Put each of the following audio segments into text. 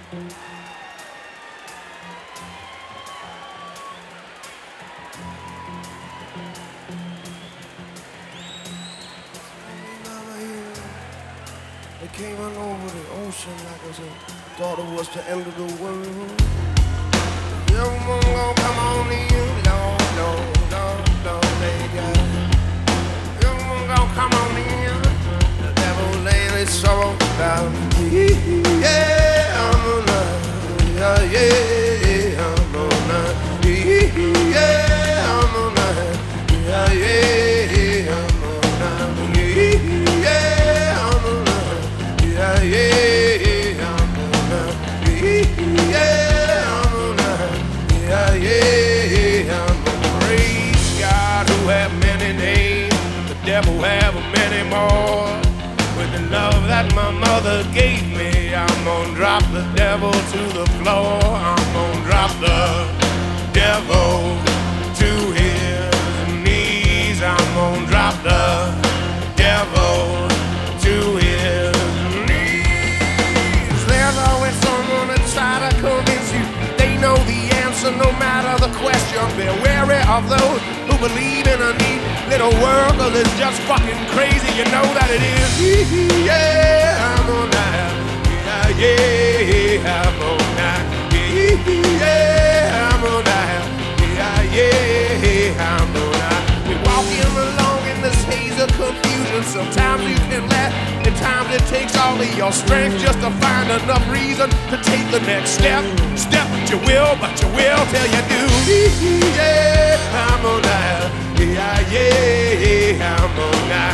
They came on over the ocean like I thought it was the end of the world. Everyone gonna come on in, no, they got it. Everyone gonna come on in. The devil laying his sorrow down. Yeah, I'm on night. Yeah, I'm on night. Yeah, I'm on night. Yeah, I'm on night. Yeah, I'm on night. Yeah, I'm on night. Yeah, I'm on night. Yeah, I'm on praise God who have many names. The devil have many more. With the love that my mother gave me, I'm gonna drop the devil to the floor. I'm gonna drop the devil to his knees. I'm gonna drop the devil to his knees. There's always someone that try to convince you they know the answer no matter the question. Be wary of those who believe in a neat little world, 'cause it's just fucking crazy, you know that it is. Yeah, I'm on that. Yeah, I'm on that. Yeah, I'm on that. Yeah, I'm on that. We're walking along in this haze of confusion. Sometimes you can laugh, at times it takes all of your strength just to find enough reason to take the next step. Step but you will till you do. Yeah, I'm on that. Yeah, I'm on that.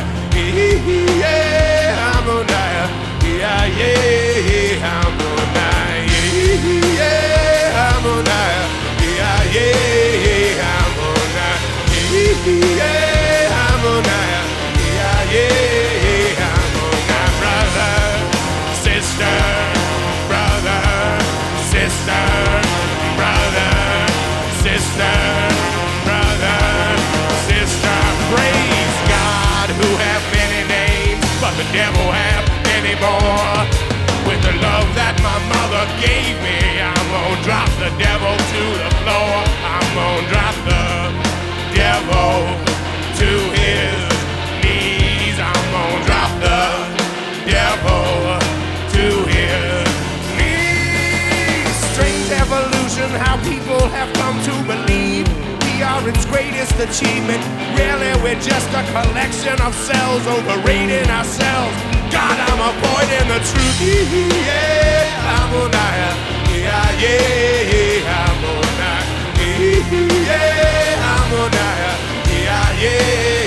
Yeah, I'm on that. Yeah, I'm on that. Yeah, I'm on that. Yeah, I'm on that. Yeah, I'm on that. Yeah, I'm on that. Brother, sister, brother, sister, brother, sister, brother, sister. Praise God who have many names, but the devil have many more. With the love that my mother gave me, I'm gonna drop the devil to the floor. I'm gonna drop the devil to his knees. I'm gonna drop the devil to his knees. Strange evolution, how people have come to believe we are its greatest achievement. Really, we're just a collection of cells overrating ourselves. God, I'm avoiding the truth. Yeah, I'm on that. Yeah, I'm on that. Yeah, I'm on that. Yeah.